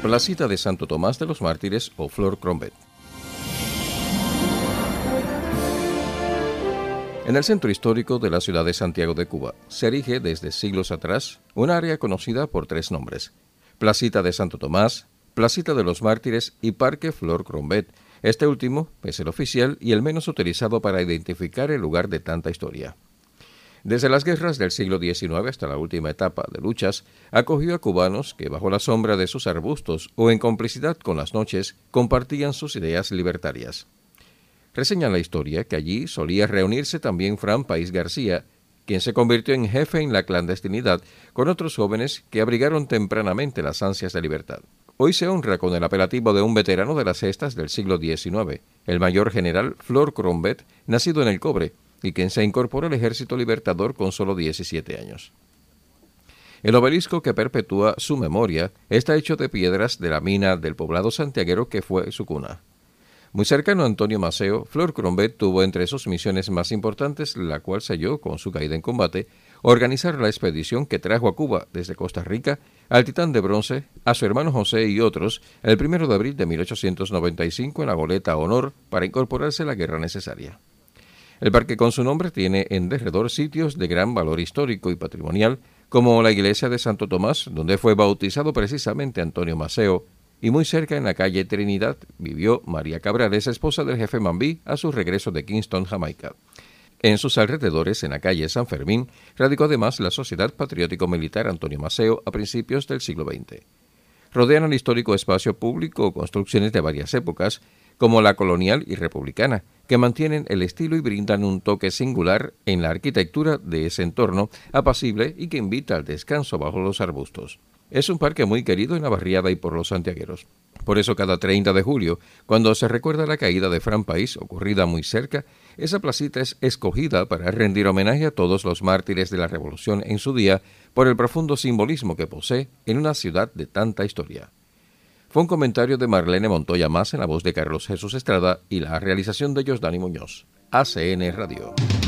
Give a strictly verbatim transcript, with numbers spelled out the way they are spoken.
Placita de Santo Tomás de los Mártires o Flor Crombet. En el centro histórico de la ciudad de Santiago de Cuba se erige desde siglos atrás un área conocida por tres nombres: Placita de Santo Tomás, Placita de los Mártires y Parque Flor Crombet. Este último es el oficial y el menos utilizado para identificar el lugar de tanta historia. Desde las guerras del siglo diecinueve hasta la última etapa de luchas, acogió a cubanos que bajo la sombra de sus arbustos o en complicidad con las noches compartían sus ideas libertarias. Reseña la historia que allí solía reunirse también Fran País García, quien se convirtió en jefe en la clandestinidad con otros jóvenes que abrigaron tempranamente las ansias de libertad. Hoy se honra con el apelativo de un veterano de las gestas del siglo diecinueve, el mayor general Flor Crombet, nacido en El Cobre, y quien se incorporó al Ejército Libertador con solo diecisiete años. El obelisco que perpetúa su memoria está hecho de piedras de la mina del poblado santiaguero que fue su cuna. Muy cercano a Antonio Maceo, Flor Crombet tuvo entre sus misiones más importantes, la cual selló con su caída en combate, organizar la expedición que trajo a Cuba desde Costa Rica al Titán de Bronce, a su hermano José y otros, el primero de abril de mil ochocientos noventa y cinco en la goleta Honor para incorporarse a la guerra necesaria. El parque con su nombre tiene en derredor sitios de gran valor histórico y patrimonial, como la iglesia de Santo Tomás, donde fue bautizado precisamente Antonio Maceo, y muy cerca en la calle Trinidad vivió María Cabrales, esposa del jefe Mambí, a su regreso de Kingston, Jamaica. En sus alrededores, en la calle San Fermín, radicó además la Sociedad Patriótico-Militar Antonio Maceo a principios del siglo veinte. Rodean el histórico espacio público construcciones de varias épocas, como la colonial y republicana, que mantienen el estilo y brindan un toque singular en la arquitectura de ese entorno apacible y que invita al descanso bajo los arbustos. Es un parque muy querido en la barriada y por los santiagueros. Por eso cada treinta de julio, cuando se recuerda la caída de Fran País, ocurrida muy cerca, esa placita es escogida para rendir homenaje a todos los mártires de la Revolución en su día por el profundo simbolismo que posee en una ciudad de tanta historia. Fue un comentario de Marlene Montoya Más en la voz de Carlos Jesús Estrada y la realización de Yosdani Muñoz. A C N Radio.